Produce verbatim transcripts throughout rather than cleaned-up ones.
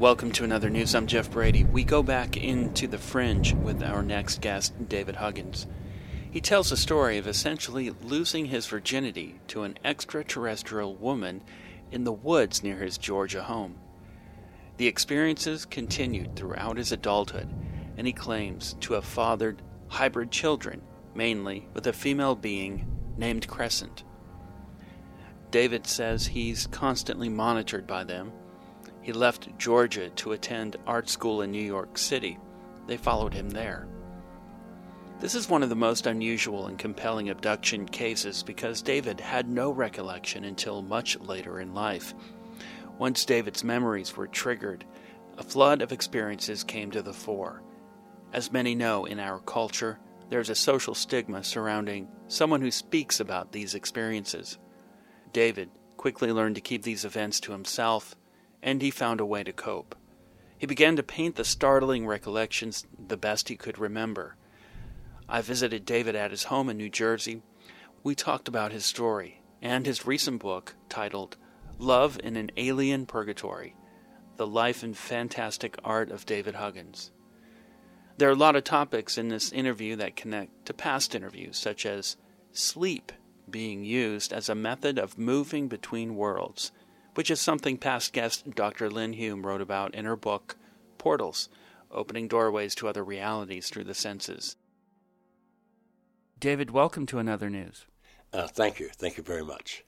welcome to another news. I'm Jeff Brady. We go back into the fringe with our next guest, David Huggins. He tells a story of essentially losing his virginity to an extraterrestrial woman in the woods near his Georgia home. The experiences continued throughout his adulthood, and he claims to have fathered hybrid children, mainly with a female being named Crescent. David says he's constantly monitored by them. He left Georgia to attend art school in New York City. They followed him there. This is one of the most unusual and compelling abduction cases because David had no recollection until much later in life. Once David's memories were triggered, a flood of experiences came to the fore. As many know in our culture, there's a social stigma surrounding someone who speaks about these experiences. David quickly learned to keep these events to himself, and he found a way to cope. He began to paint the startling recollections the best he could remember. I visited David at his home in New Jersey. We talked about his story and his recent book titled Love in an Alien Purgatory, The Life and Fantastic Art of David Huggins. There are a lot of topics in this interview that connect to past interviews, such as sleep being used as a method of moving between worlds, which is something past guest Doctor Lynn Hume wrote about in her book Portals, Opening Doorways to Other Realities Through the Senses. David, welcome to Another News. Uh, thank you. Thank you very much.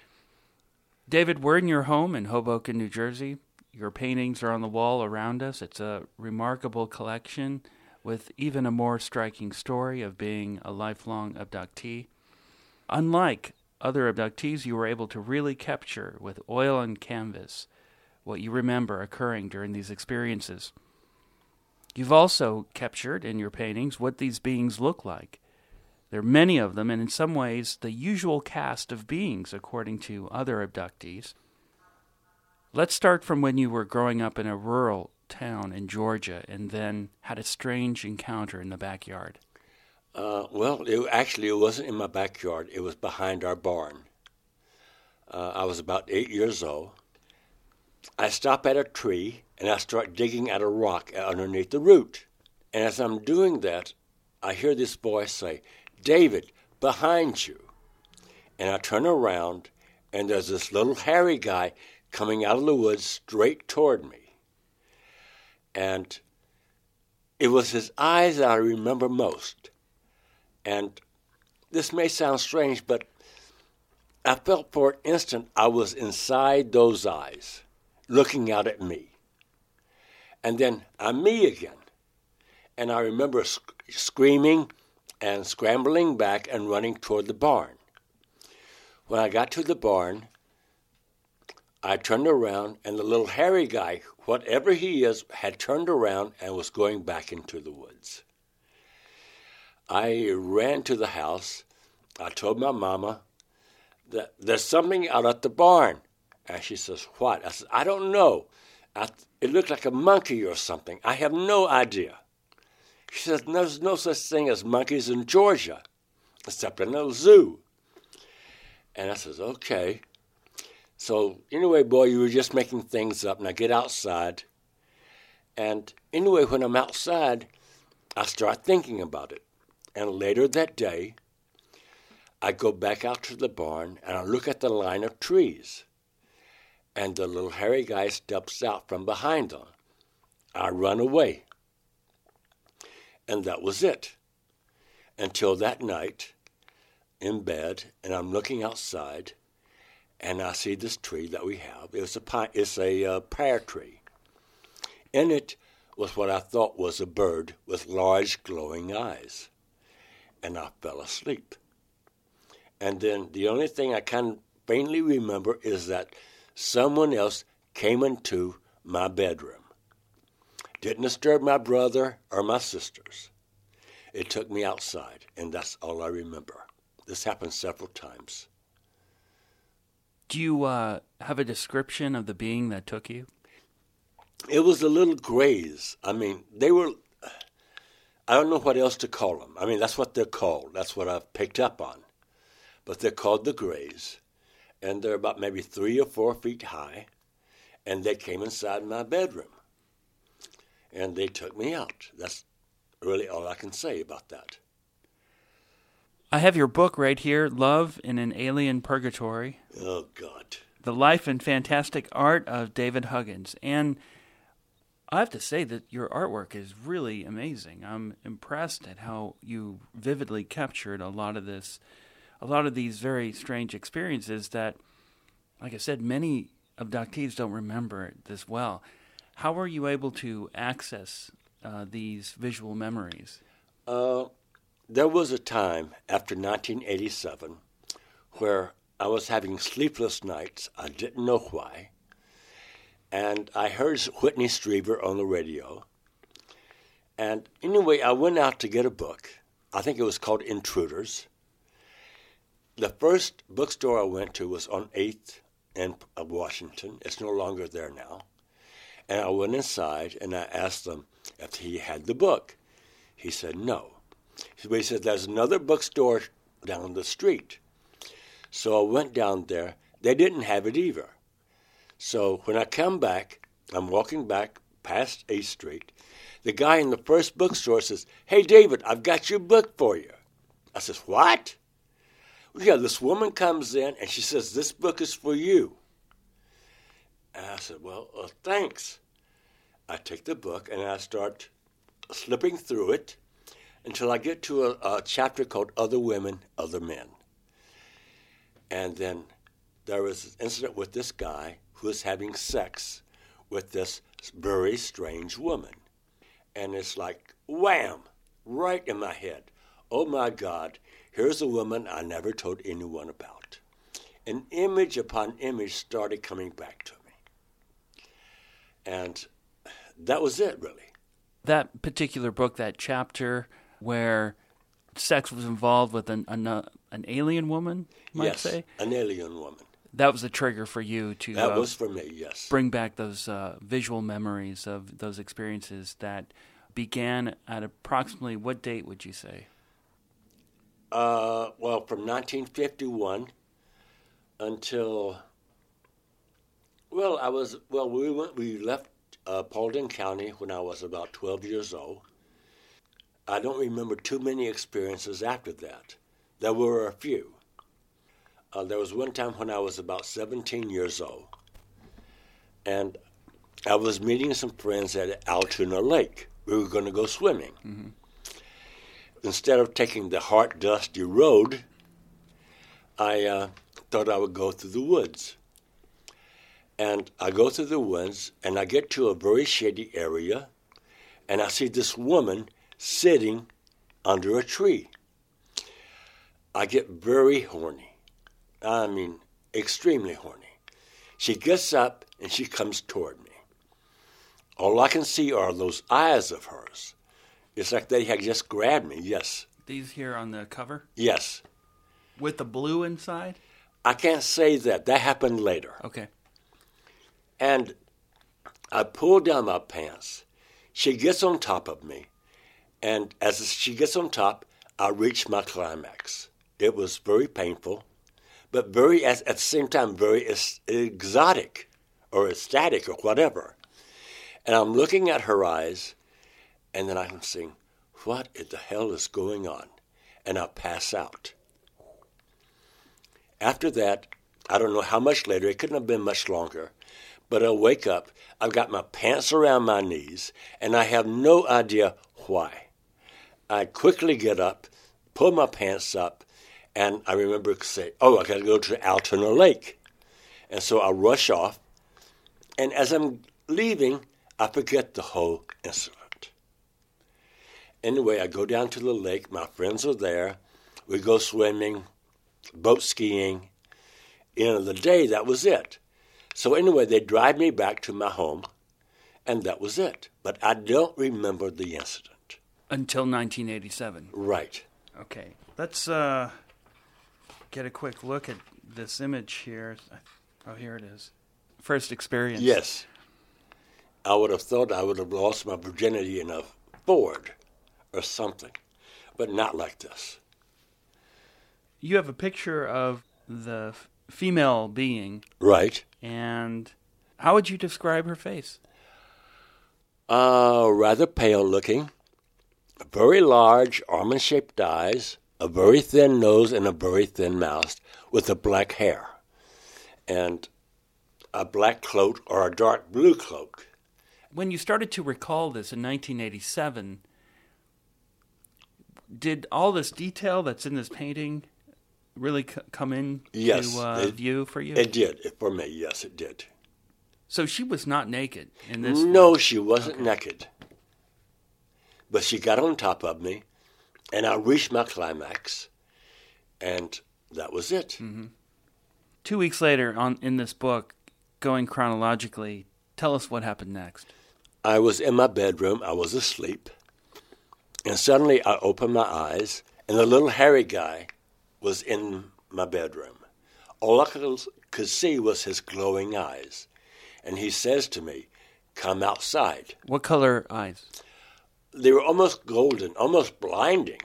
David, we're in your home in Hoboken, New Jersey. Your paintings are on the wall around us. It's a remarkable collection with even a more striking story of being a lifelong abductee. Unlike other abductees, you were able to really capture with oil and canvas what you remember occurring during these experiences. You've also captured in your paintings what these beings look like. There are many of them, and in some ways, the usual cast of beings, according to other abductees. Let's start from when you were growing up in a rural town in Georgia and then had a strange encounter in the backyard. Uh, well, it, actually, it wasn't in my backyard. It was behind our barn. Uh, I was about eight years old. I stop at a tree, and I start digging at a rock underneath the root. And as I'm doing that, I hear this voice say, "David, behind you." And I turn around, and there's this little hairy guy coming out of the woods straight toward me. And it was his eyes that I remember most. And this may sound strange, but I felt for an instant I was inside those eyes, looking out at me. And then I'm me again. And I remember sc- screaming and scrambling back and running toward the barn. When I got to the barn, I turned around, and the little hairy guy, whatever he is, had turned around and was going back into the woods. I ran to the house. I told my mama that there's something out at the barn. And she says, "What?" I said, "I don't know. I, it looked like a monkey or something. I have no idea." She says, "There's no such thing as monkeys in Georgia, except in a zoo." And I says, "Okay." So anyway, boy, you were just making things up. And I get outside. And anyway, when I'm outside, I start thinking about it. And later that day, I go back out to the barn, and I look at the line of trees. And the little hairy guy steps out from behind them. I run away. And that was it. Until that night, in bed, and I'm looking outside, and I see this tree that we have. It's a pine, it's a uh, pear tree. In it was what I thought was a bird with large glowing eyes. And I fell asleep. And then the only thing I can faintly remember is that someone else came into my bedroom. Didn't disturb my brother or my sisters. It took me outside, and that's all I remember. This happened several times. Do you uh, have a description of the being that took you? It was the little grays. I mean, they were, I don't know what else to call them. I mean, that's what they're called. That's what I've picked up on. But they're called the grays, and they're about maybe three or four feet high, and they came inside my bedroom. and they took me out. That's really all I can say about that. I have your book right here, Love in an Alien Purgatory. Oh, God. The Life and Fantastic Art of David Huggins. And I have to say that your artwork is really amazing. I'm impressed at how you vividly captured a lot of this, a lot of these very strange experiences that, like I said, many abductees don't remember this well. How were you able to access uh, these visual memories? Uh, there was a time after nineteen eighty-seven where I was having sleepless nights. I didn't know why. And I heard Whitney Strieber on the radio. And anyway, I went out to get a book. I think it was called Intruders. The first bookstore I went to was on eighth in Washington. It's no longer there now. And I went inside and I asked them if he had the book. He said no. He said, there's another bookstore down the street. So I went down there. They didn't have it either. So when I come back, I'm walking back past eighth Street. The guy in the first bookstore says, "Hey, David, I've got your book for you." I says, "What?" Well, yeah, this woman comes in and she says, "This book is for you." And I said, well, uh, thanks. I take the book and I start slipping through it until I get to a, a chapter called Other Women, Other Men. And then there was an incident with this guy who was having sex with this very strange woman. And it's like, wham, right in my head. Oh, my God, here's a woman I never told anyone about. And image upon image started coming back to me. And that was it, really. That particular book, that chapter where sex was involved with an an, uh, an alien woman, you might yes, say? An alien woman. That was a trigger for you to That uh, was for me, yes. bring back those uh, visual memories of those experiences that began at approximately what date would you say? Uh, well, from nineteen fifty-one until, well, I was, well, we went, we left uh, Paulding County when I was about twelve years old. I don't remember too many experiences after that. There were a few. Uh, there was one time when I was about seventeen years old, and I was meeting some friends at Altoona Lake. We were going to go swimming. Mm-hmm. Instead of taking the hot, dusty road, I uh, thought I would go through the woods. And I go through the woods, and I get to a very shady area, and I see this woman sitting under a tree. I get very horny. I mean, extremely horny. She gets up, and she comes toward me. All I can see are those eyes of hers. It's like they had just grabbed me, yes. These here on the cover? Yes. With the blue inside? I can't say that. That happened later. Okay. And I pull down my pants. She gets on top of me. And as she gets on top, I reach my climax. It was very painful, but very, at the same time, very exotic or ecstatic or whatever. And I'm looking at her eyes, and then I'm saying, what in the hell is going on? And I pass out. After that, I don't know how much later, it couldn't have been much longer, but I wake up, I've got my pants around my knees, and I have no idea why. I quickly get up, pull my pants up, and I remember say, oh, I got to go to Altoona Lake. And so I rush off, and as I'm leaving, I forget the whole incident. Anyway, I go down to the lake. My friends are there. We go swimming, boat skiing. End of the day, that was it. So anyway, they drive me back to my home, and that was it. But I don't remember the incident. Until nineteen eighty-seven. Right. Okay. Let's uh, get a quick look at this image here. Oh, here it is. First experience. Yes. I would have thought I would have lost my virginity in a Ford or something, but not like this. You have a picture of the f- female being. Right. And how would you describe her face? Uh, rather pale looking, very large almond-shaped eyes, a very thin nose, and a very thin mouth with a black hair, and a black cloak or a dark blue cloak. When you started to recall this in nineteen eighty-seven, did all this detail that's in this painting really c- come in yes, to uh, it, view for you? It did. For me, yes, it did. So she was not naked in this? No, one. she wasn't okay. naked. But she got on top of me, and I reached my climax, and that was it. Mm-hmm. Two weeks later, on in this book, going chronologically, tell us what happened next. I was in my bedroom. I was asleep. And suddenly I opened my eyes, and the little hairy guy was in my bedroom. All I could, could see was his glowing eyes. And he says to me, "Come outside." What color eyes? They were almost golden, almost blinding.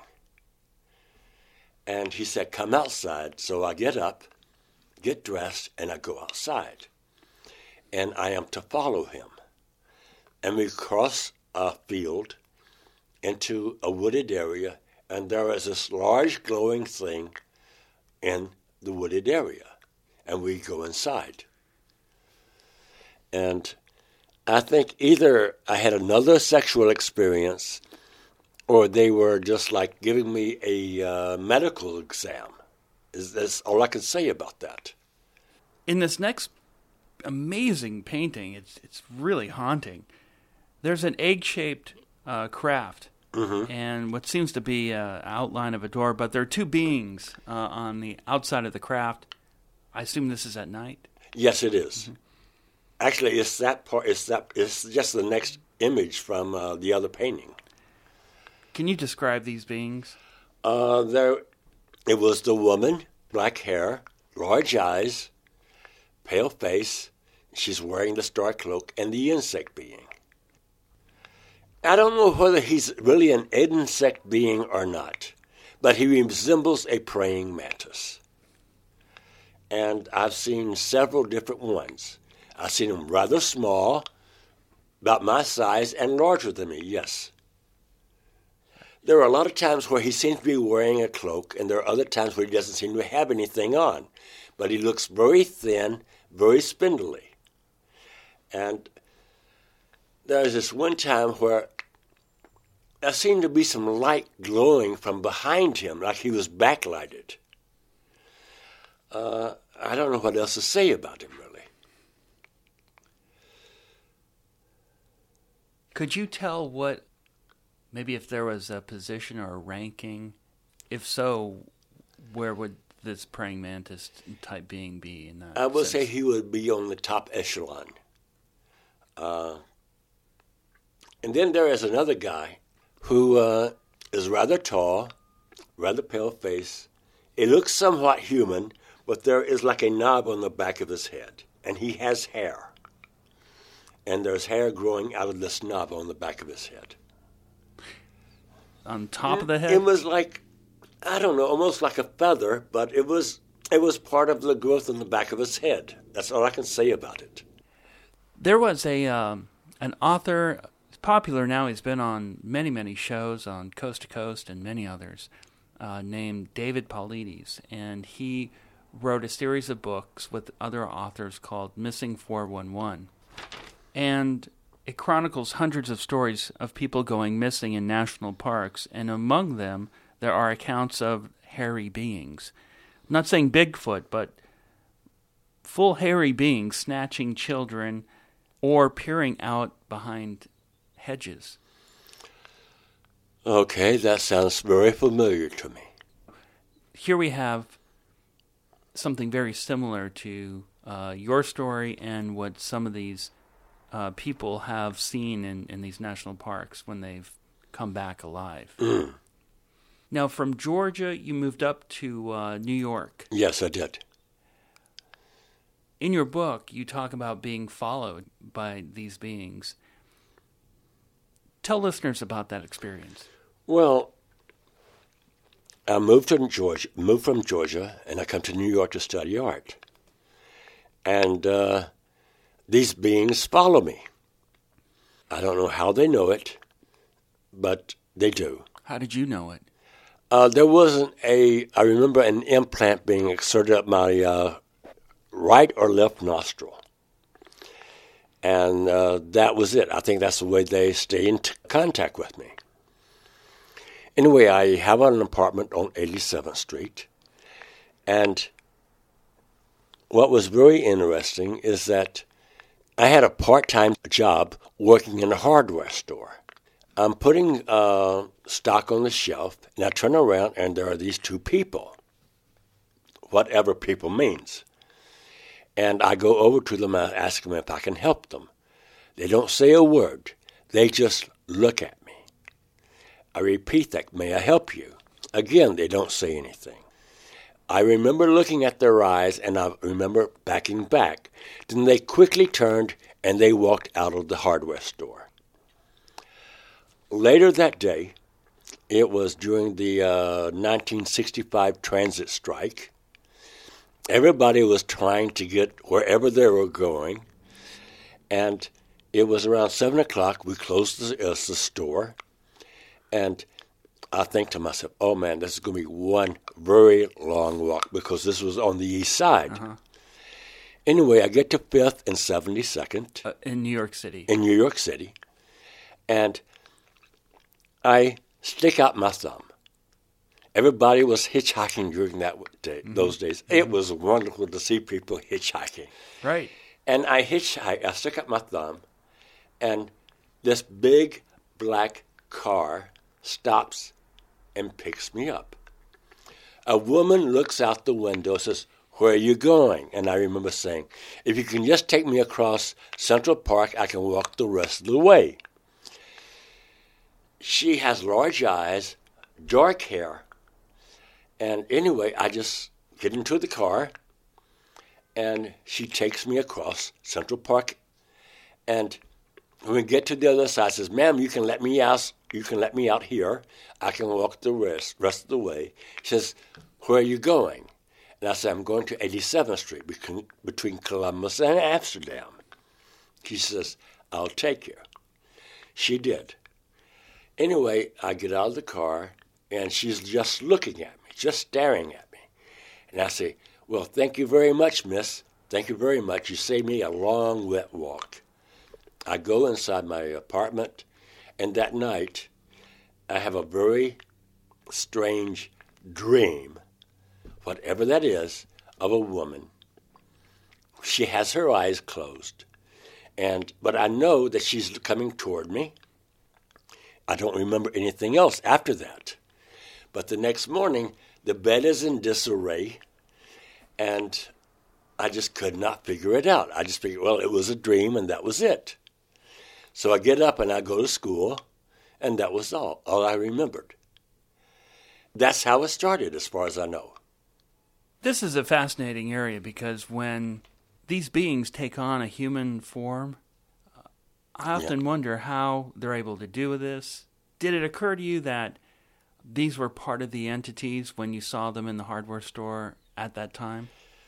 And he said, "Come outside." So I get up, get dressed, and I go outside. And I am to follow him. And we cross a field into a wooded area, and there is this large glowing thing in the wooded area. And we go inside. And I think either I had another sexual experience or they were just like giving me a uh, medical exam. Is That's all I can say about that. In this next amazing painting, it's it's really haunting. There's an egg-shaped uh, craft mm-hmm. and what seems to be an outline of a door, but there are two beings uh, on the outside of the craft. I assume this is at night? Yes, it is. Mm-hmm. Actually, it's that part. It's that. It's just the next image from uh, the other painting. Can you describe these beings? Uh, there, it was the woman, black hair, large eyes, pale face. She's wearing the star cloak, and the insect being. I don't know whether he's really an insect being or not, but he resembles a praying mantis. And I've seen several different ones. I've seen them rather small, about my size, and larger than me, yes. There are a lot of times where he seems to be wearing a cloak, and there are other times where he doesn't seem to have anything on. But he looks very thin, very spindly. And there's this one time where there seemed to be some light glowing from behind him, like he was backlighted. Uh, I don't know what else to say about him, really. Could you tell what, maybe if there was a position or a ranking? If so, where would this praying mantis type being be in that I would sense? say he would be on the top echelon. Uh, and then there is another guy who uh, is rather tall, rather pale face. It looks somewhat human, but there is like a knob on the back of his head, and he has hair. And there's hair growing out of this knob on the back of his head. On top of the head? It was like, I don't know, almost like a feather, but it was it was part of the growth on the back of his head. That's all I can say about it. There was a um, an author, he's popular now, he's been on many, many shows on Coast to Coast and many others, uh, named David Paulides. And he wrote a series of books with other authors called Missing four one one. And it chronicles hundreds of stories of people going missing in national parks, and among them there are accounts of hairy beings. I'm not saying Bigfoot, but full hairy beings snatching children or peering out behind hedges. Okay, that sounds very familiar to me. Here we have something very similar to uh, your story and what some of these Uh, people have seen in, in these national parks when they've come back alive. Mm. Now, from Georgia, you moved up to uh, New York. Yes, I did. In your book, you talk about being followed by these beings. Tell listeners about that experience. Well, I moved to Georgia, moved from Georgia, and I come to New York to study art. And uh, these beings follow me. I don't know how they know it, but they do. How did you know it? Uh, there wasn't a, I remember an implant being inserted up my uh, right or left nostril. And uh, that was it. I think that's the way they stay in t- contact with me. Anyway, I have an apartment on eighty-seventh Street. And what was very interesting is that I had a part-time job working in a hardware store. I'm putting uh, stock on the shelf, and I turn around, and there are these two people, whatever people means. And I go over to them and ask them if I can help them. They don't say a word. They just look at me. I repeat that, may I help you? Again, they don't say anything. I remember looking at their eyes, and I remember backing back. Then they quickly turned, and they walked out of the hardware store. Later that day, it was during the uh, nineteen sixty-five transit strike. Everybody was trying to get wherever they were going, and it was around seven o'clock. We closed the, uh, the store, and I think to myself, oh, man, this is going to be one very long walk because this was on the east side. Uh-huh. Anyway, I get to fifth and seventy-second. Uh, in New York City. In New York City. And I stick out my thumb. Everybody was hitchhiking during that day, mm-hmm. those days. Mm-hmm. It was wonderful to see people hitchhiking. Right. And I hitchhike, I stick out my thumb, and this big black car stops and picks me up. A woman looks out the window and says, where are you going? And I remember saying, if you can just take me across Central Park, I can walk the rest of the way. She has large eyes, dark hair, and anyway, I just get into the car, and she takes me across Central Park, and when we get to the other side, says, ma'am, you can let me out, you can let me out here. I can walk the rest, rest of the way. She says, where are you going? And I said, I'm going to eighty-seventh Street between, between Columbus and Amsterdam. She says, I'll take you. She did. Anyway, I get out of the car, and she's just looking at me, just staring at me. And I say, well, thank you very much, miss. Thank you very much. You saved me a long, wet walk. I go inside my apartment, and that night, I have a very strange dream, whatever that is, of a woman. She has her eyes closed, and but I know that she's coming toward me. I don't remember anything else after that. But the next morning, the bed is in disarray, and I just could not figure it out. I just figured, well, it was a dream, and that was it. So I get up and I go to school, and that was all, all I remembered. That's how it started, as far as I know. This is a fascinating area because when these beings take on a human form, I often yeah. wonder how they're able to do this. Did it occur to you that these were part of the entities when you saw them in the hardware store at that time?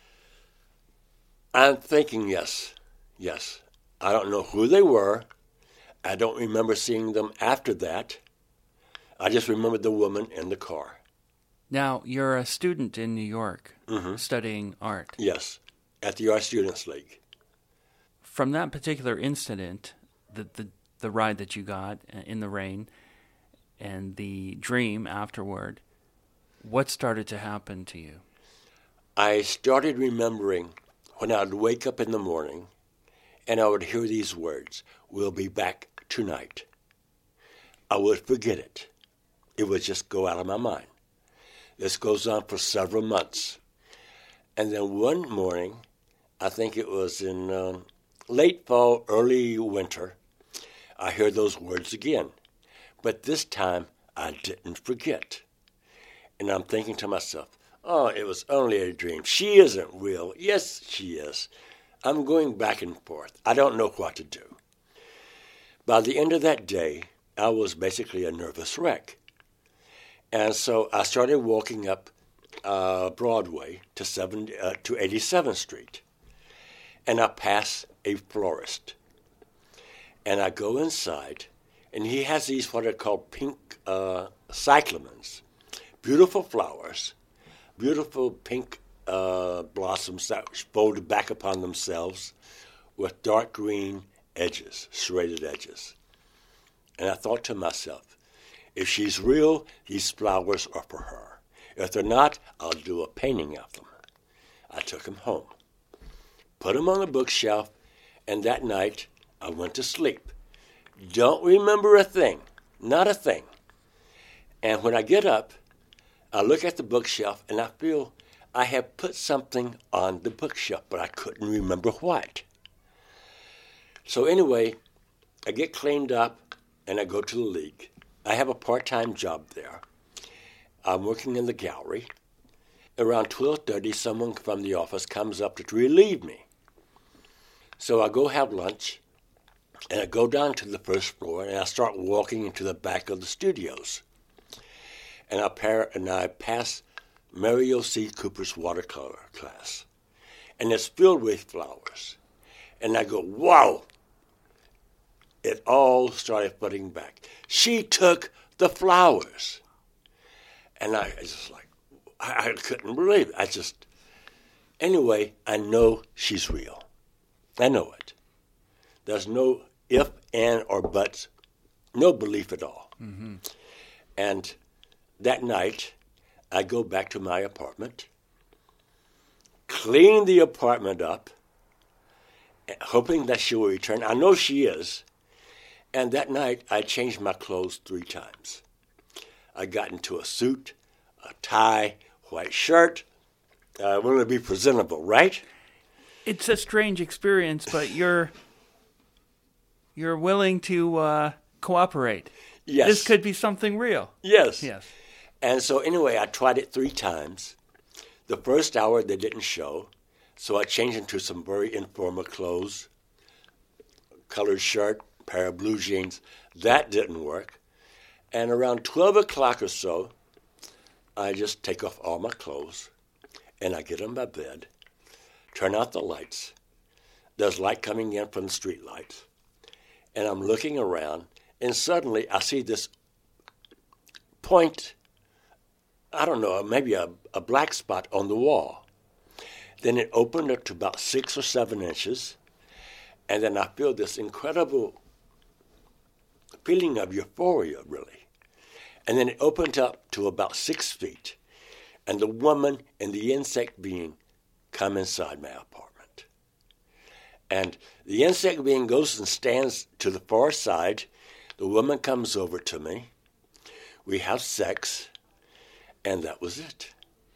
I'm thinking yes, yes. I don't know who they were. I don't remember seeing them after that. I just remember the woman in the car. Now, you're a student in New York mm-hmm. studying art. Yes, at the Art Students League. From that particular incident, the, the, the ride that you got in the rain and the dream afterward, what started to happen to you? I started remembering when I would wake up in the morning and I would hear these words, we'll be back tonight. I would forget it. It would just go out of my mind. This goes on for several months. And then one morning, I think it was in um, late fall, early winter, I heard those words again. But this time, I didn't forget. And I'm thinking to myself, oh, it was only a dream. She isn't real. Yes, she is. I'm going back and forth. I don't know what to do. By the end of that day, I was basically a nervous wreck. And so I started walking up uh, Broadway to seven, uh, to eighty-seventh Street. And I passed a florist. And I go inside, and he has these what are called pink uh, cyclamens, beautiful flowers, beautiful pink uh, blossoms that folded back upon themselves with dark green edges, serrated edges. And I thought to myself, if she's real, these flowers are for her. If they're not, I'll do a painting of them. I took them home, put them on the bookshelf, and that night I went to sleep. Don't remember a thing, not a thing. And when I get up, I look at the bookshelf, and I feel I have put something on the bookshelf, but I couldn't remember what. So anyway, I get cleaned up, and I go to the league. I have a part-time job there. I'm working in the gallery. Around twelve thirty, someone from the office comes up to relieve me. So I go have lunch, and I go down to the first floor, and I start walking into the back of the studios. And I, par- and I pass Mario C. Cooper's watercolor class. And it's filled with flowers. And I go, wow! It all started flooding back. She took the flowers. And I just like, I, I couldn't believe it. I just, anyway, I know she's real. I know it. There's no if, and, or buts, no belief at all. Mm-hmm. And that night, I go back to my apartment, clean the apartment up, hoping that she will return. I know she is. And that night, I changed my clothes three times. I got into a suit, a tie, white shirt. I uh, wanted to be presentable, right? It's a strange experience, but you're you're willing to uh, cooperate. Yes. This could be something real. Yes. Yes. And so anyway, I tried it three times. The first hour, they didn't show, so I changed into some very informal clothes, colored shirt, pair of blue jeans. That didn't work. And around twelve o'clock or so, I just take off all my clothes, and I get on my bed, turn out the lights. There's light coming in from the street lights. And I'm looking around, and suddenly I see this point, I don't know, maybe a, a black spot on the wall. Then it opened up to about six or seven inches, and then I feel this incredible feeling of euphoria, really. And then it opened up to about six feet, and the woman and the insect being come inside my apartment. And the insect being goes and stands to the far side. The woman comes over to me. We have sex, and that was it.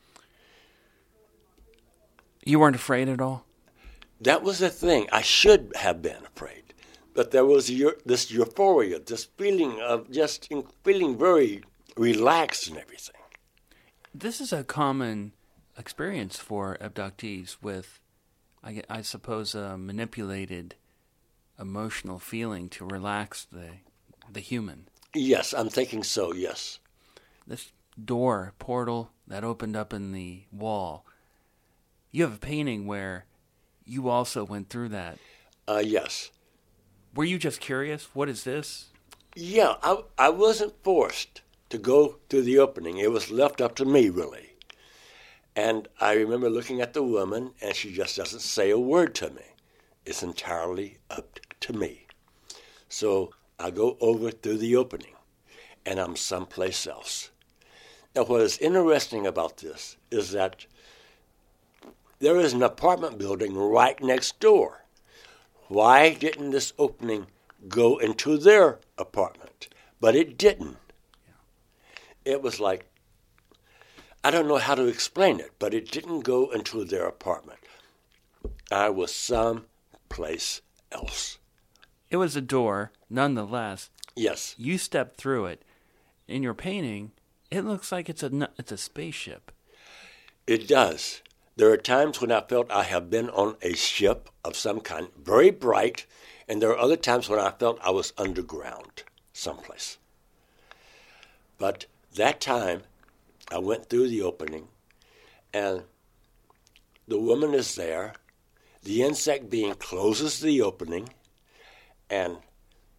You weren't afraid at all? That was the thing. I should have been afraid. But there was this euphoria, this feeling of just feeling very relaxed and everything. This is a common experience for abductees with, I, I suppose, a manipulated emotional feeling to relax the the human. Yes, I'm thinking so, yes. This door, portal that opened up in the wall, you have a painting where you also went through that. Uh, yes. Were you just curious? What is this? Yeah, I, I wasn't forced to go through the opening. It was left up to me, really. And I remember looking at the woman, and she just doesn't say a word to me. It's entirely up to me. So I go over through the opening, and I'm someplace else. Now, what is interesting about this is that there is an apartment building right next door. Why didn't this opening go into their apartment? But it didn't. Yeah. It was like, I don't know how to explain it, but it didn't go into their apartment. I was someplace else. It was a door, nonetheless. Yes. You stepped through it. In your painting, it looks like it's a, it's a spaceship. It does. There are times when I felt I have been on a ship of some kind, very bright, and there are other times when I felt I was underground someplace. But that time, I went through the opening, and the woman is there. The insect being closes the opening, and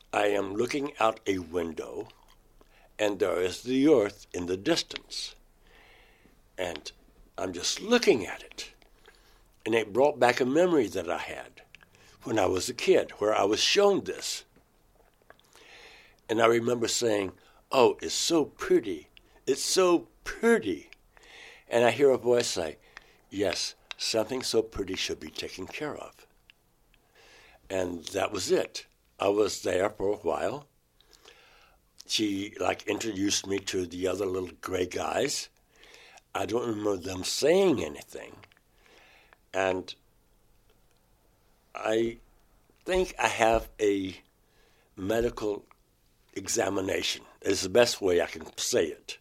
I am looking out a window, and there is the earth in the distance. And I'm just looking at it. And it brought back a memory that I had when I was a kid, where I was shown this. And I remember saying, oh, it's so pretty. It's so pretty. And I hear a voice say, yes, something so pretty should be taken care of. And that was it. I was there for a while. She, like, introduced me to the other little gray guys. I don't remember them saying anything. And I think I have a medical examination. It's the best way I can say it.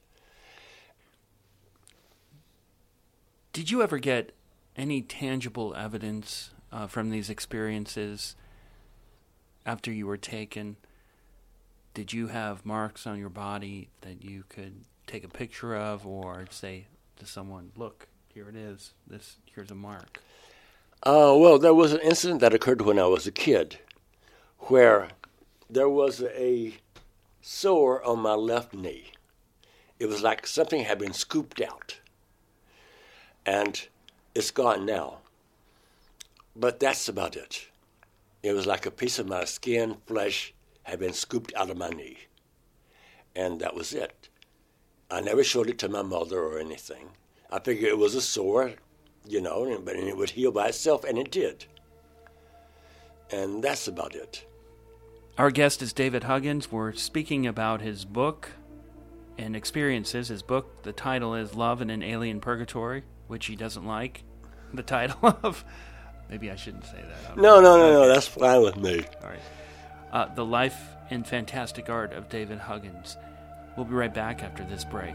Did you ever get any tangible evidence uh, from these experiences after you were taken? Did you have marks on your body that you could take a picture of or say to someone, look, here it is, this here's a mark? Uh, well, there was an incident that occurred when I was a kid where there was a sore on my left knee. It was like something had been scooped out. And it's gone now. But that's about it. It was like a piece of my skin, flesh, had been scooped out of my knee. And that was it. I never showed it to my mother or anything. I figured it was a sore, you know, but it would heal by itself, and it did. And that's about it. Our guest is David Huggins. We're speaking about his book and experiences. His book, the title is Love in an Alien Purgatory, which he doesn't like the title of. Maybe I shouldn't say that. No, no, no, no, that's fine with me. All right. Uh, the Life and Fantastic Art of David Huggins. We'll be right back after this break.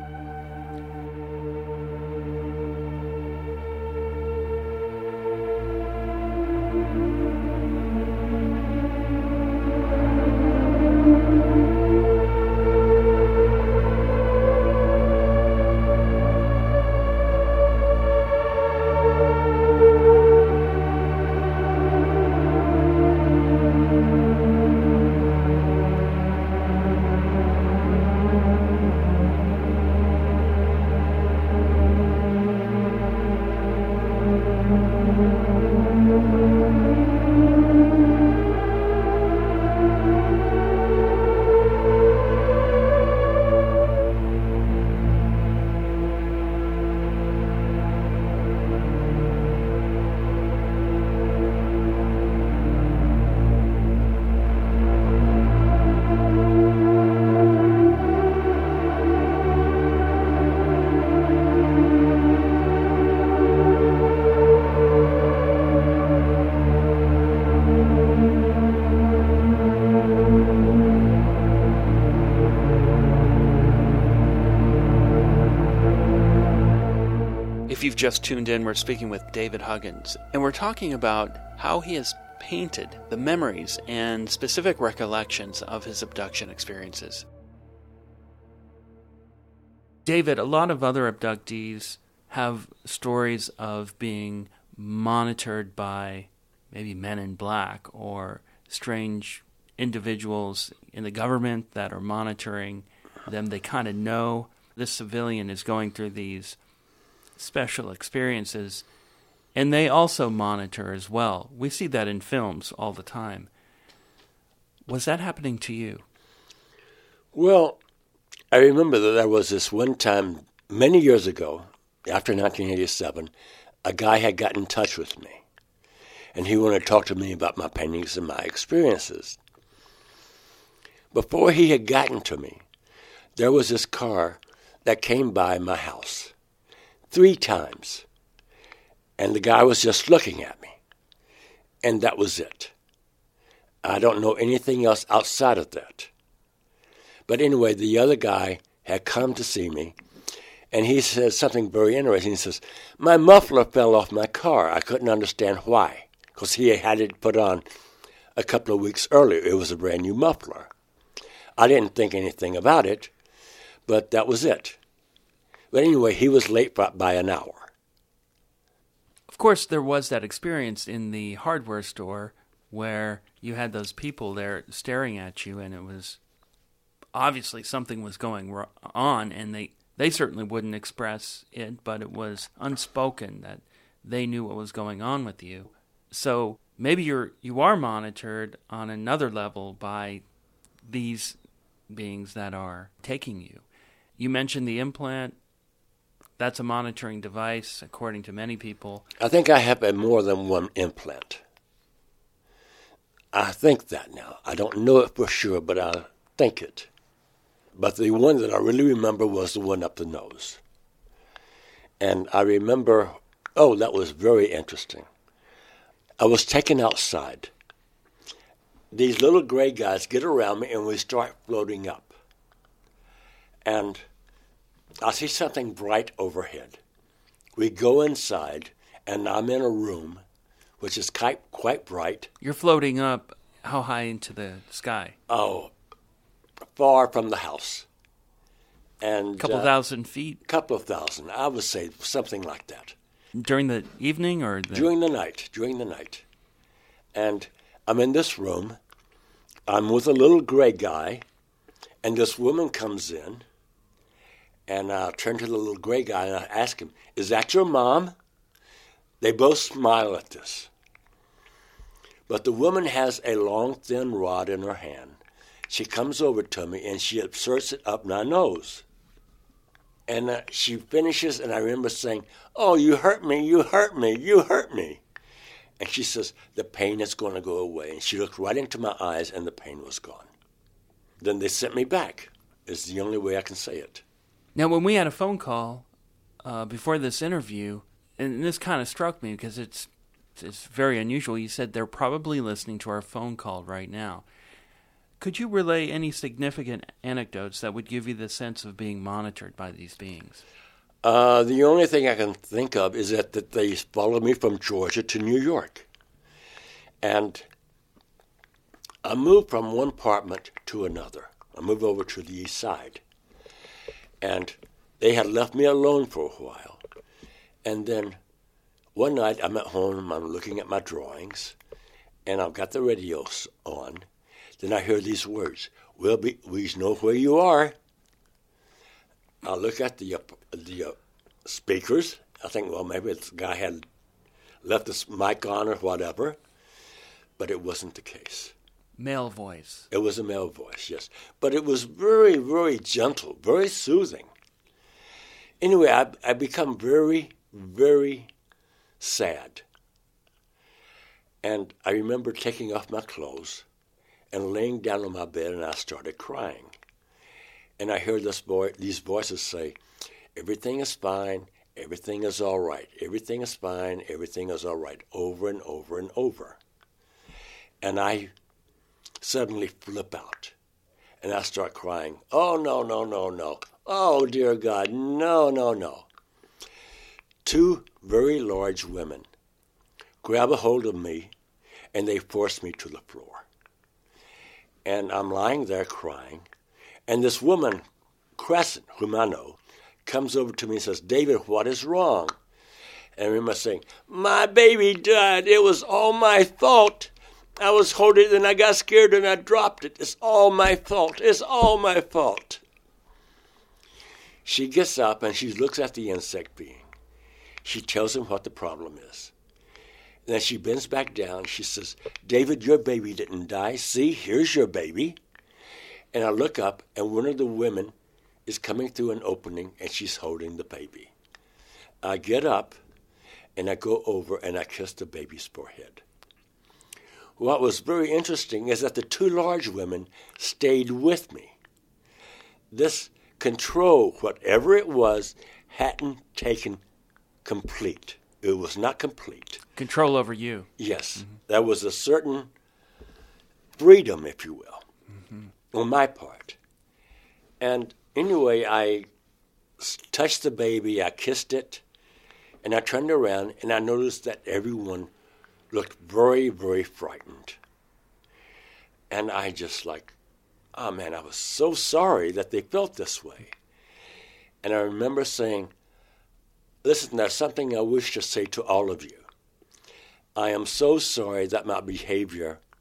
If you've just tuned in, we're speaking with David Huggins, and we're talking about how he has painted the memories and specific recollections of his abduction experiences. David, a lot of other abductees have stories of being monitored by maybe men in black or strange individuals in the government that are monitoring them. They kind of know this civilian is going through these special experiences, and they also monitor as well. We see that in films all the time. Was that happening to you? Well, I remember that there was this one time many years ago, after nineteen eighty-seven, a guy had got in touch with me, and he wanted to talk to me about my paintings and my experiences. Before he had gotten to me, there was this car that came by my house three times, and the guy was just looking at me, and that was it. I don't know anything else outside of that. But anyway, the other guy had come to see me, and he said something very interesting. He says, my muffler fell off my car. I couldn't understand why, because he had it put on a couple of weeks earlier. It was a brand new muffler. I didn't think anything about it, but that was it. But anyway, he was late by an hour. Of course, there was that experience in the hardware store where you had those people there staring at you, and it was obviously something was going on, and they, they certainly wouldn't express it, but it was unspoken that they knew what was going on with you. So maybe you're you are monitored on another level by these beings that are taking you. You mentioned the implant. That's a monitoring device, according to many people. I think I have a more than one implant. I think that now. I don't know it for sure, but I think it. But the one that I really remember was the one up the nose. And I remember, oh, that was very interesting. I was taken outside. These little gray guys get around me and we start floating up. And I see something bright overhead. We go inside, and I'm in a room, which is quite, quite bright. You're floating up how high into the sky? Oh, far from the house. And a couple uh, thousand feet? A couple of thousand, I would say something like that. During the evening or? The... During the night, during the night. And I'm in this room. I'm with a little gray guy, and this woman comes in. And I turn to the little gray guy and I ask him, is that your mom? They both smile at this. But the woman has a long, thin rod in her hand. She comes over to me and she inserts it up my nose. And uh, she finishes, and I remember saying, oh, you hurt me, you hurt me, you hurt me. And she says, the pain is going to go away. And she looked right into my eyes and the pain was gone. Then they sent me back. It's the only way I can say it. Now, when we had a phone call uh, before this interview, and this kind of struck me because it's it's very unusual, you said they're probably listening to our phone call right now. Could you relay any significant anecdotes that would give you the sense of being monitored by these beings? Uh, the only thing I can think of is that, that they followed me from Georgia to New York. And I moved from one apartment to another. I moved over to the east side. And they had left me alone for a while. And then one night I'm at home, I'm looking at my drawings, and I've got the radio on. Then I hear these words, we'll be, we know where you are. I look at the, uh, the uh, speakers. I think, well, maybe the guy had left the mic on or whatever, but it wasn't the case. Male voice. It was a male voice, yes. But it was very, very gentle, very soothing. Anyway, I, I become very, very sad. And I remember taking off my clothes and laying down on my bed, and I started crying. And I heard this boy, these voices say, everything is fine, everything is all right, everything is fine, everything is all right, over and over and over. And I suddenly flip out, and I start crying, oh, no, no, no, no, oh, dear God, no, no, no. Two very large women grab a hold of me, and they force me to the floor. And I'm lying there crying, and this woman, Crescent, whom I know, comes over to me and says, David, what is wrong? And I remember saying, my baby died. It was all my fault. I was holding it, and I got scared, and I dropped it. It's all my fault. It's all my fault. She gets up, and she looks at the insect being. She tells him what the problem is. And then she bends back down. She says, David, your baby didn't die. See, here's your baby. And I look up, and one of the women is coming through an opening, and she's holding the baby. I get up, and I go over, and I kiss the baby's forehead. What was very interesting is that the two large women stayed with me. This control, whatever it was, hadn't taken complete. It was not complete. Control over you. Yes. Mm-hmm. There was a certain freedom, if you will, mm-hmm. on my part. And anyway, I touched the baby, I kissed it, and I turned around, and I noticed that everyone looked very, very frightened. And I just like, oh man, I was so sorry that they felt this way. And I remember saying, listen, there's something I wish to say to all of you. I am so sorry that my behavior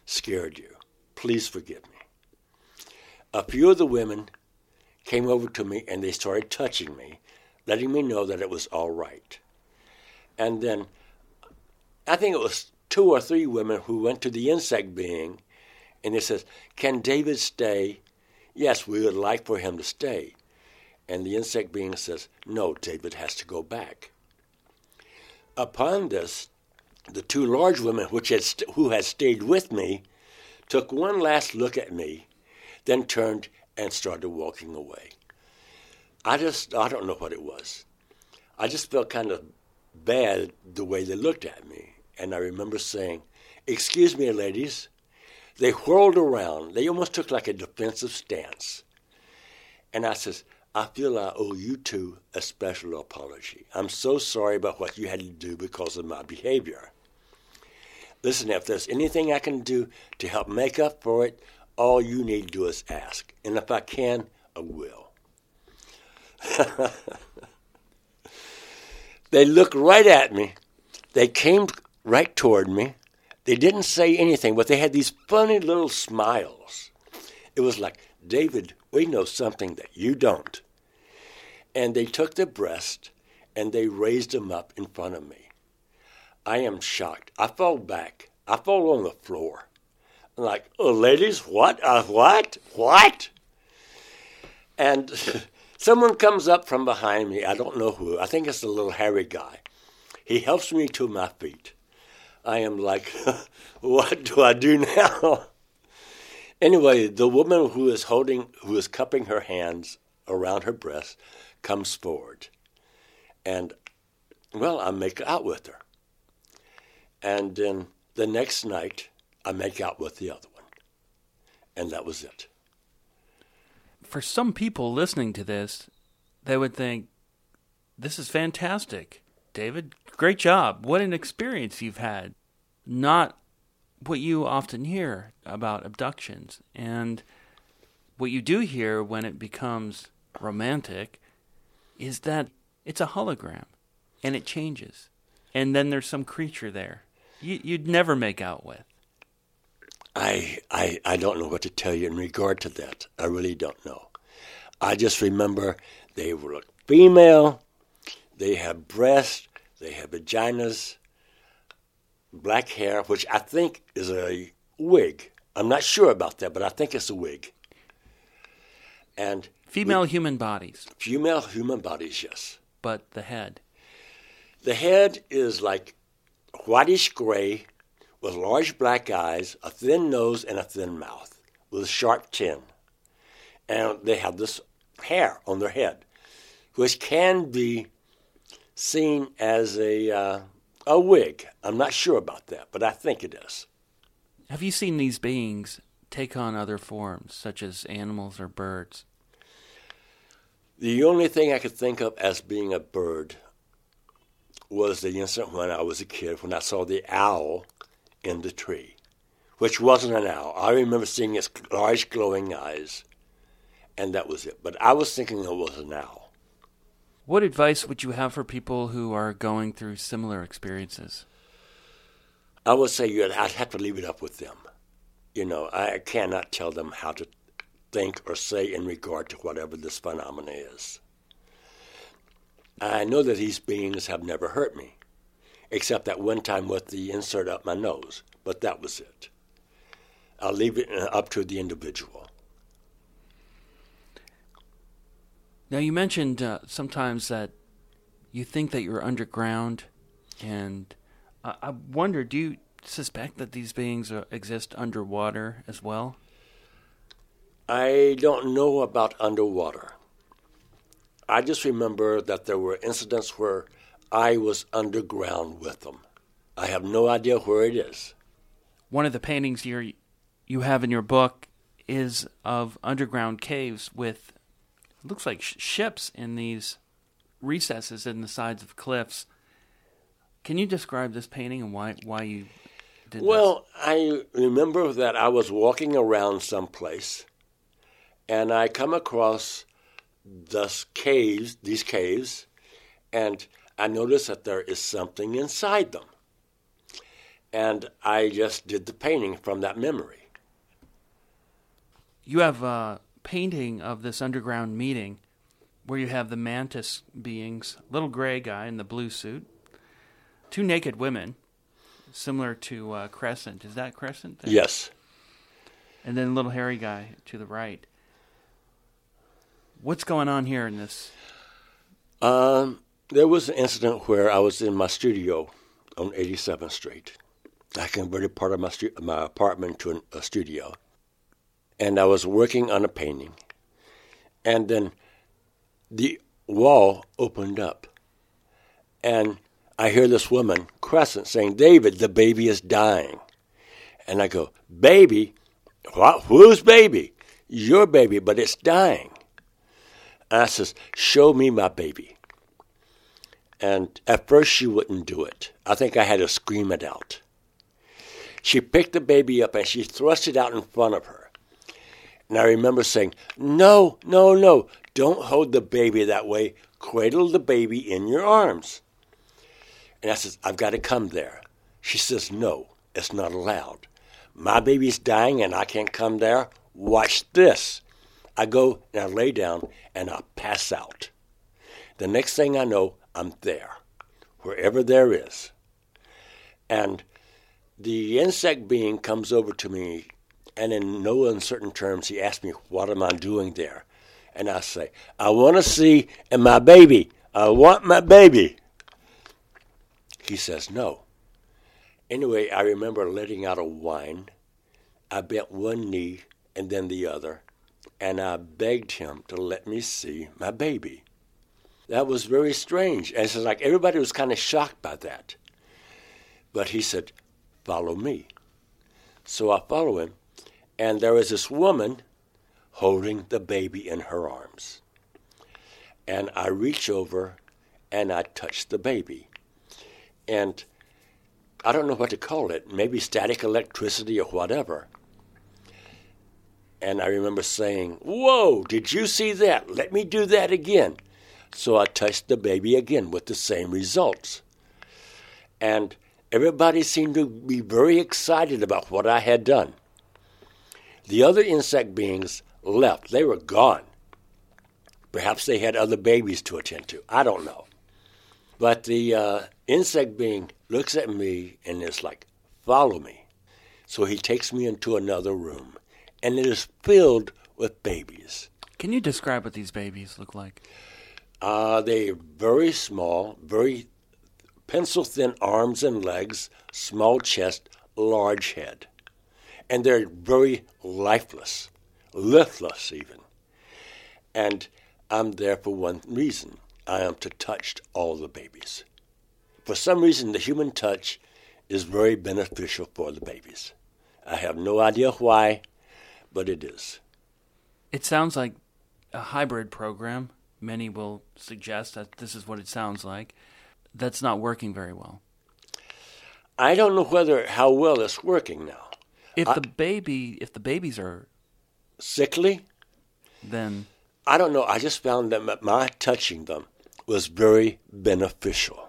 scared you. Please forgive me. A few of the women came over to me and they started touching me, letting me know that it was all right. And then I think it was two or three women who went to the insect being and they says, "Can David stay?" "Yes, we would like for him to stay." And the insect being says, "No, David has to go back." Upon this, the two large women which had st- who had stayed with me took one last look at me, then turned and started walking away. I just, I don't know what it was. I just felt kind of bad the way they looked at me. And I remember saying, "Excuse me, ladies." They whirled around. They almost took like a defensive stance. And I says, "I feel I owe you two a special apology. I'm so sorry about what you had to do because of my behavior. Listen, if there's anything I can do to help make up for it, all you need to do is ask. And if I can, I will." They looked right at me. They came right toward me. They didn't say anything, but they had these funny little smiles. It was like, "David, we know something that you don't." And they took the breast and they raised them up in front of me. I am shocked. I fall back. I fall on the floor. I'm like, "Oh, ladies, what? Uh, what? What?" And someone comes up from behind me. I don't know who. I think it's the little hairy guy. He helps me to my feet. I am like, what do I do now? Anyway, the woman who is holding, who is cupping her hands around her breast comes forward. And, well, I make out with her. And then the next night, I make out with the other one. And that was it. For some people listening to this, they would think, "This is fantastic. David, great job. What an experience you've had." Not what you often hear about abductions. And what you do hear when it becomes romantic is that it's a hologram and it changes. And then there's some creature there you, you'd never make out with. I, I I don't know what to tell you in regard to that. I really don't know. I just remember they were female, they have breasts, they have vaginas, black hair, which I think is a wig. I'm not sure about that, but I think it's a wig. And female we, human bodies. Female human bodies, yes. But the head. The head is like whitish gray with large black eyes, a thin nose, and a thin mouth with a sharp chin. And they have this hair on their head, which can be seen as a uh, a wig. I'm not sure about that, but I think it is. Have you seen these beings take on other forms, such as animals or birds? The only thing I could think of as being a bird was the incident when I was a kid, when I saw the owl in the tree, which wasn't an owl. I remember seeing its large glowing eyes, and that was it. But I was thinking it was an owl. What advice would you have for people who are going through similar experiences? I would say you'd, I'd have to leave it up with them. You know, I cannot tell them how to think or say in regard to whatever this phenomena is. I know that these beings have never hurt me, except that one time with the insert up my nose, but that was it. I'll leave it up to the individual. Now, you mentioned uh, sometimes that you think that you're underground, and uh, I wonder, do you suspect that these beings uh, exist underwater as well? I don't know about underwater. I just remember that there were incidents where I was underground with them. I have no idea where it is. One of the paintings you you have in your book is of underground caves with, it looks like sh- ships in these recesses in the sides of cliffs. Can you describe this painting and why, why you did well, this? Well, I remember that I was walking around someplace, and I come across these caves, these caves, and I notice that there is something inside them. And I just did the painting from that memory. You have a painting of this underground meeting where you have the mantis beings, little gray guy in the blue suit, two naked women, similar to uh, Crescent. Is that Crescent? There? Yes. And then little hairy guy to the right. What's going on here in this? Um, there was an incident where I was in my studio on eighty-seventh Street. I converted part of my stu- my apartment to an, a studio. And I was working on a painting. And then the wall opened up. And I hear this woman, Crescent, saying, "David, the baby is dying." And I go, "Baby? What? Whose baby?" "Your baby, but it's dying." And I says, "Show me my baby." And at first she wouldn't do it. I think I had to scream it out. She picked the baby up and she thrust it out in front of her. And I remember saying, "No, no, no, don't hold the baby that way. Cradle the baby in your arms." And I says, "I've got to come there." She says, "No, it's not allowed. My baby's dying and I can't come there. Watch this." I go and I lay down and I pass out. The next thing I know, I'm there, wherever there is. And the insect being comes over to me, and in no uncertain terms, he asks me, "What am I doing there?" And I say, "I want to see my baby. I want my baby." He says, "No." Anyway, I remember letting out a whine. I bent one knee and then the other, and I begged him to let me see my baby. That was very strange. And it's like everybody was kind of shocked by that. But he said, "Follow me." So I follow him, and there was this woman holding the baby in her arms. And I reach over and I touch the baby. And I don't know what to call it, maybe static electricity or whatever. And I remember saying, "Whoa, did you see that? Let me do that again." So I touched the baby again with the same results. And everybody seemed to be very excited about what I had done. The other insect beings left. They were gone. Perhaps they had other babies to attend to. I don't know. But the uh, insect being looks at me and is like, "Follow me." So he takes me into another room, and it is filled with babies. Can you describe what these babies look like? Uh, they're very small, very pencil-thin arms and legs, small chest, large head. And they're very lifeless, liftless even. And I'm there for one reason. I am to touch all the babies. For some reason, the human touch is very beneficial for the babies. I have no idea why, but it is. It sounds like a hybrid program. Many will suggest that this is what it sounds like. That's not working very well. I don't know whether how well it's working now. If I, the baby, if the babies are sickly, then I don't know. I just found that my touching them was very beneficial.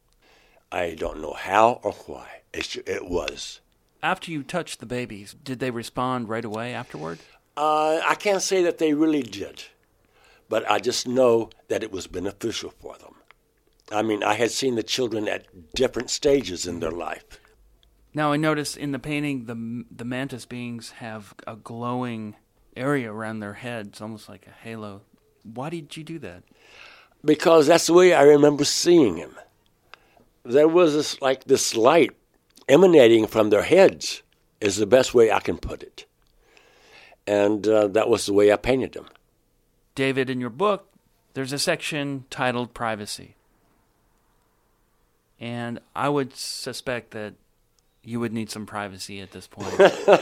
I don't know how or why. It, it was. After you touched the babies, did they respond right away afterward? Uh, I can't say that they really did, but I just know that it was beneficial for them. I mean, I had seen the children at different stages in their life. Now, I noticed in the painting, the the mantis beings have a glowing area around their heads, almost like a halo. Why did you do that? Because that's the way I remember seeing him. There was this, like this light emanating from their heads, is the best way I can put it. And uh, that was the way I painted them. David, in your book, there's a section titled Privacy. And I would suspect that you would need some privacy at this point.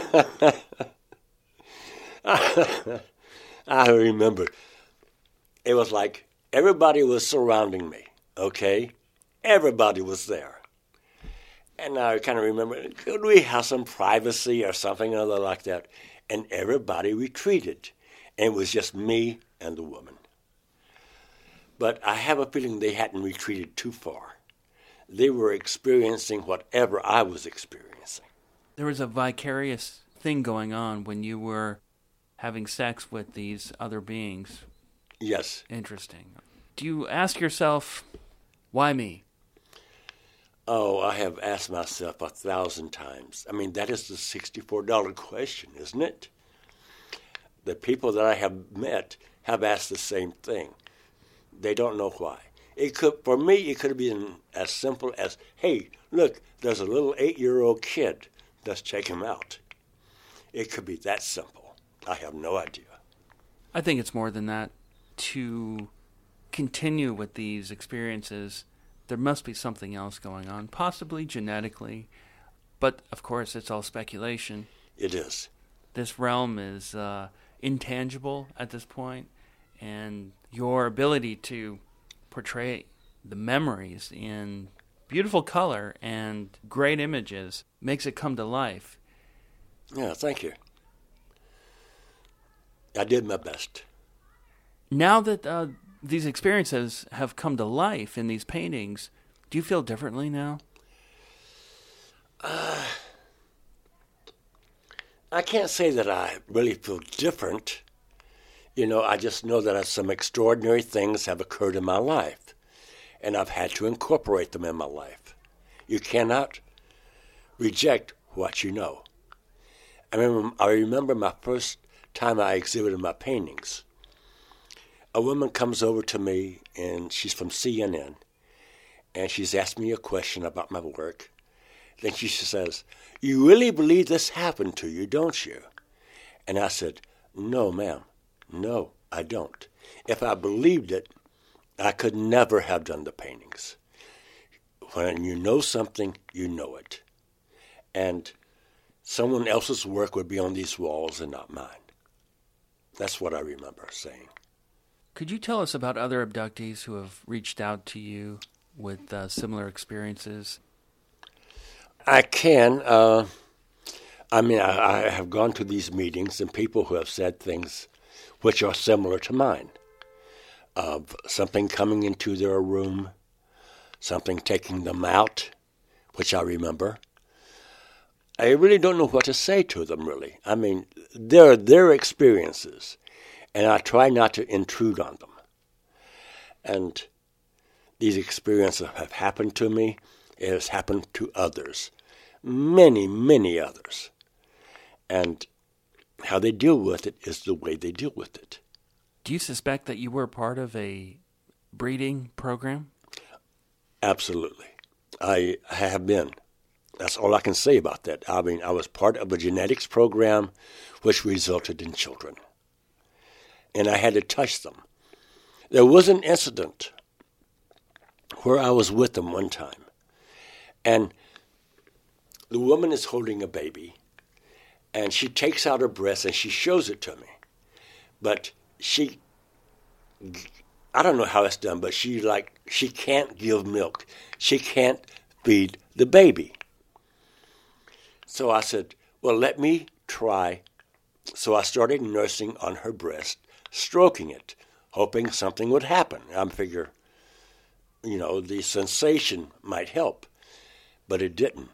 I remember. It was like everybody was surrounding me, okay? Everybody was there. And I kind of remember, could we have some privacy or something or other like that? And everybody retreated. And it was just me and the woman. But I have a feeling they hadn't retreated too far. They were experiencing whatever I was experiencing. There was a vicarious thing going on when you were having sex with these other beings. Yes. Interesting. Do you ask yourself, why me? Oh, I have asked myself a thousand times. I mean, that is the sixty-four dollars question, isn't it? The people that I have met have asked the same thing. They don't know why. It could, for me, it could have been as simple as, hey, look, there's a little eight-year-old kid. Let's check him out. It could be that simple. I have no idea. I think it's more than that. To continue with these experiences, there must be something else going on, possibly genetically, but of course it's all speculation. It is. This realm is uh, intangible at this point, and your ability to portray the memories in beautiful color and great images makes it come to life. Yeah, thank you. I did my best. Now that uh, these experiences have come to life in these paintings, do you feel differently now? Uh, I can't say that I really feel different. You know, I just know that some extraordinary things have occurred in my life, and I've had to incorporate them in my life. You cannot reject what you know. I remember, I remember my first time I exhibited my paintings. A woman comes over to me, and she's from C N N, and she's asked me a question about my work. Then she says, "You really believe this happened to you, don't you?" And I said, "No, ma'am. No, I don't. If I believed it, I could never have done the paintings. When you know something, you know it. And someone else's work would be on these walls and not mine." That's what I remember saying. Could you tell us about other abductees who have reached out to you with uh, similar experiences? I can. Uh, I mean, I, I have gone to these meetings and people who have said things which are similar to mine. Of something coming into their room, something taking them out, which I remember. I really don't know what to say to them, really. I mean, they're their experiences, and I try not to intrude on them. And these experiences have happened to me. It has happened to others, many, many others. And how they deal with it is the way they deal with it. Do you suspect that you were part of a breeding program? Absolutely. I have been. That's all I can say about that. I mean, I was part of a genetics program which resulted in children. And I had to touch them. There was an incident where I was with them one time. And the woman is holding a baby. And she takes out her breast and she shows it to me. But she, I don't know how it's done, but she like, she can't give milk. She can't feed the baby. So I said, well, let me try. So I started nursing on her breast, stroking it, hoping something would happen. I figure, you know, the sensation might help, but it didn't.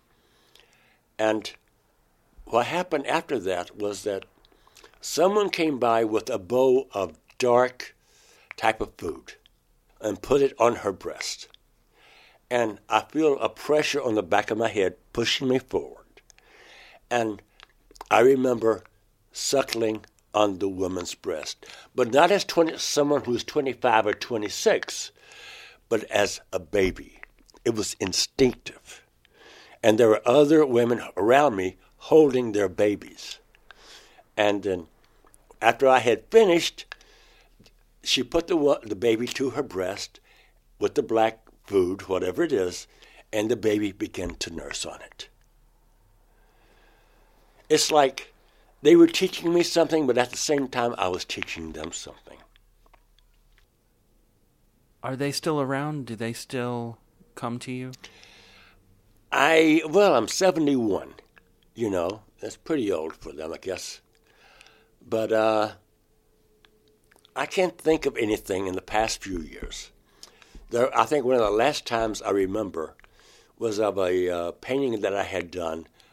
And what happened after that was that someone came by with a bowl of dark type of food and put it on her breast. And I feel a pressure on the back of my head pushing me forward. And I remember suckling on the woman's breast, but not as twenty, someone who's twenty-five or twenty-six, but as a baby. It was instinctive. And there were other women around me holding their babies. And then after I had finished, she put the, the baby to her breast with the black food, whatever it is, and the baby began to nurse on it. It's like they were teaching me something, but at the same time, I was teaching them something. Are they still around? Do they still come to you? I, well, I'm seventy-one, you know. That's pretty old for them, I guess. But uh, I can't think of anything in the past few years. There, I think one of the last times I remember was of a uh, painting that I had done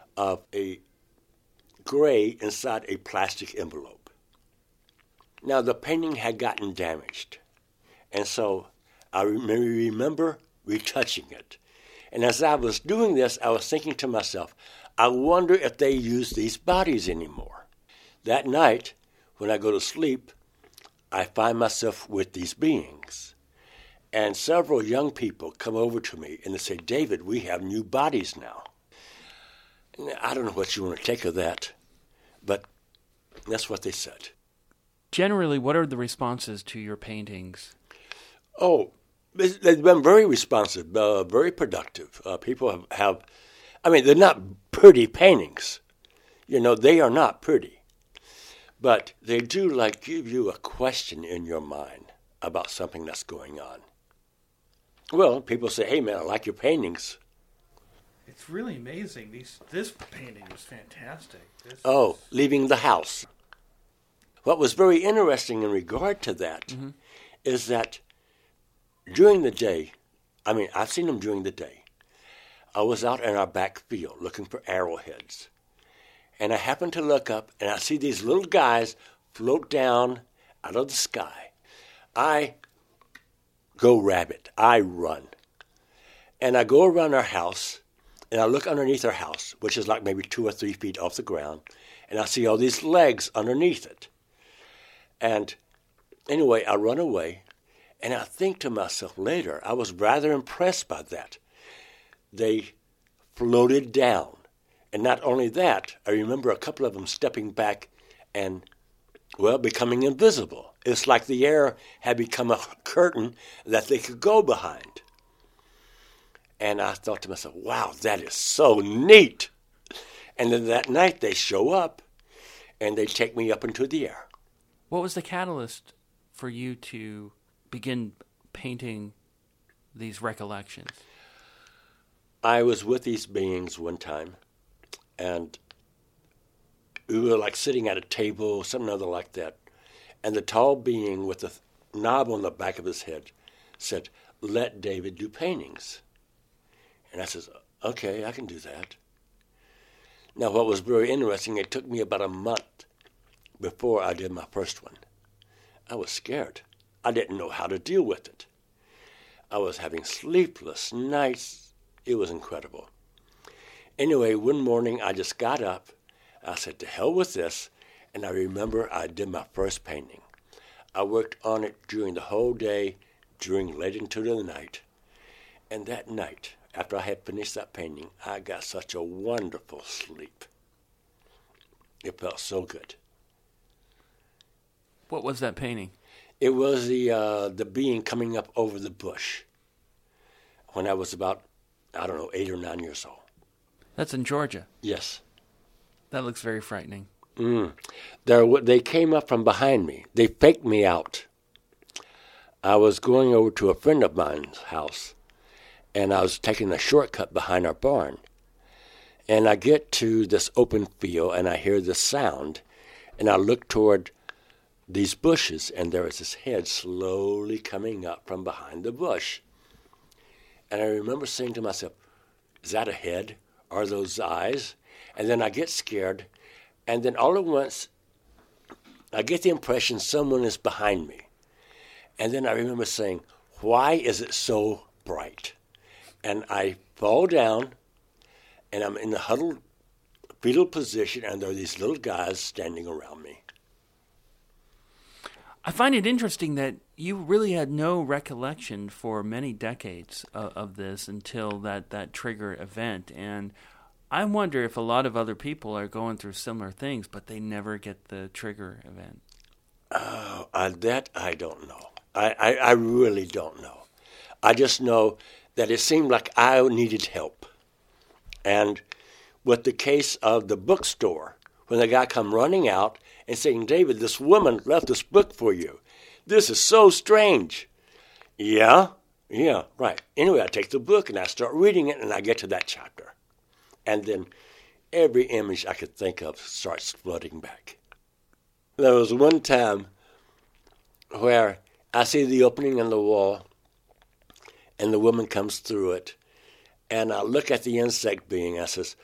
of a gray inside a plastic envelope. Now, the painting had gotten damaged, and so I remember retouching it. And as I was doing this, I was thinking to myself, I wonder if they use these bodies anymore. That night, when I go to sleep, I find myself with these beings. And several young people come over to me and they say, David, we have new bodies now. And I don't know what you want to take of that, but that's what they said. Generally, what are the responses to your paintings? Oh, they've been very responsive, uh, very productive. Uh, people have, have, I mean, they're not pretty paintings. You know, they are not pretty. But they do, like, give you a question in your mind about something that's going on. Well, people say, hey, man, I like your paintings. It's really amazing. These This painting was fantastic. This oh, is... leaving the house. What was very interesting in regard to that mm-hmm. is that during the day, I mean, I've seen them during the day. I was out in our back field looking for arrowheads. And I happened to look up, and I see these little guys float down out of the sky. I go rabbit. I run. And I go around our house, and I look underneath our house, which is like maybe two or three feet off the ground, and I see all these legs underneath it. And anyway, I run away, and I think to myself later, I was rather impressed by that. They floated down. And not only that, I remember a couple of them stepping back and, well, becoming invisible. It's like the air had become a curtain that they could go behind. And I thought to myself, wow, that is so neat. And then that night they show up, and they take me up into the air. What was the catalyst for you to begin painting these recollections? I was with these beings one time, and we were like sitting at a table, something other like that. And the tall being with the knob on the back of his head said, let David do paintings. And I said, okay, I can do that. Now, what was very interesting, it took me about a month before I did my first one. I was scared. I didn't know how to deal with it. I was having sleepless nights. It was incredible. Anyway, one morning I just got up. I said, to hell with this. And I remember I did my first painting. I worked on it during the whole day, during late into the night. And that night, after I had finished that painting, I got such a wonderful sleep. It felt so good. What was that painting? It was the uh, the being coming up over the bush when I was about, I don't know, eight or nine years old. That's in Georgia? Yes. That looks very frightening. Mm. There, they came up from behind me. They faked me out. I was going over to a friend of mine's house, and I was taking a shortcut behind our barn. And I get to this open field, and I hear this sound, and I look toward these bushes, and there is this head slowly coming up from behind the bush. And I remember saying to myself, is that a head? Are those eyes? And then I get scared, and then all at once, I get the impression someone is behind me. And then I remember saying, why is it so bright? And I fall down, and I'm in the huddled fetal position, and there are these little guys standing around me. I find it interesting that you really had no recollection for many decades of, of this until that, that trigger event. And I wonder if a lot of other people are going through similar things, but they never get the trigger event. Oh, uh, that I don't know. I, I, I really don't know. I just know that it seemed like I needed help. And with the case of the bookstore, when the guy come running out and saying, David, this woman left this book for you. This is so strange. Yeah, yeah, right. Anyway, I take the book and I start reading it, and I get to that chapter. And then every image I could think of starts flooding back. There was one time where I see the opening in the wall, and the woman comes through it, and I look at the insect being. I says,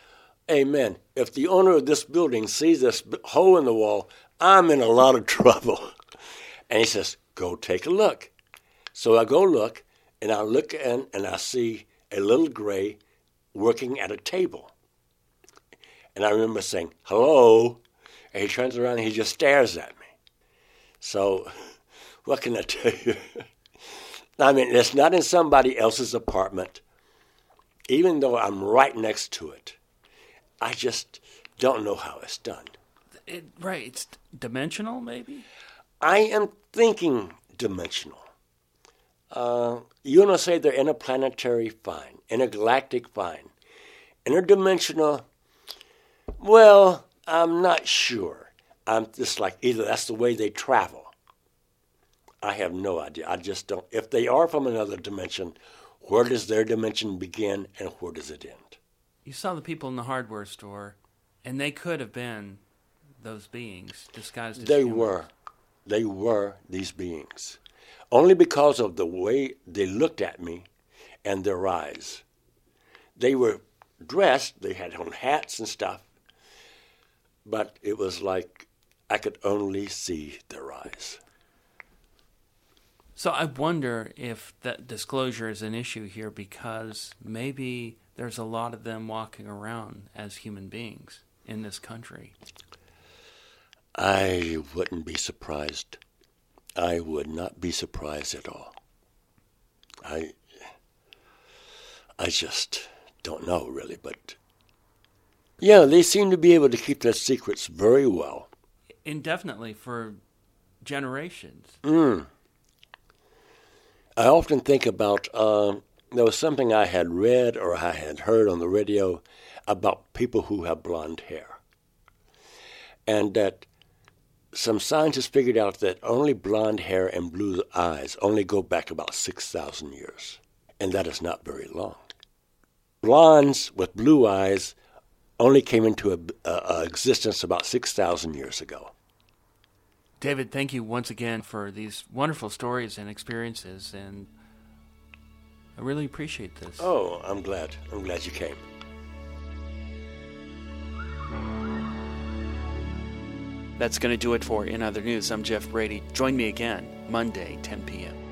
Amen. If the owner of this building sees this hole in the wall, I'm in a lot of trouble. And he says, go take a look. So I go look, and I look in, and I see a little gray working at a table. And I remember saying, hello. And he turns around, and he just stares at me. So what can I tell you? I mean, it's not in somebody else's apartment, even though I'm right next to it. I just don't know how it's done. It, right, it's dimensional, maybe? I am thinking dimensional. Uh, you want to say they're interplanetary? Fine. Intergalactic? Fine. Interdimensional? Well, I'm not sure. I'm just like, either that's the way they travel. I have no idea. I just don't. If they are from another dimension, where does their dimension begin and where does it end? You saw the people in the hardware store, and they could have been those beings disguised as They humans. were. They were these beings. Only because of the way they looked at me and their eyes. They were dressed, they had on hats and stuff, but it was like I could only see their eyes. So I wonder if that disclosure is an issue here because maybe there's a lot of them walking around as human beings in this country. I wouldn't be surprised. I would not be surprised at all. I, I just don't know really, but yeah, they seem to be able to keep their secrets very well. Indefinitely for generations. Mm. I often think about, uh, there was something I had read or I had heard on the radio about people who have blonde hair. And that some scientists figured out that only blonde hair and blue eyes only go back about six thousand years. And that is not very long. Blondes with blue eyes only came into a, a, a existence about six thousand years ago. David, thank you once again for these wonderful stories and experiences, and I really appreciate this. Oh, I'm glad. I'm glad you came. That's going to do it for In Other News. I'm Jeff Brady. Join me again Monday, ten p.m.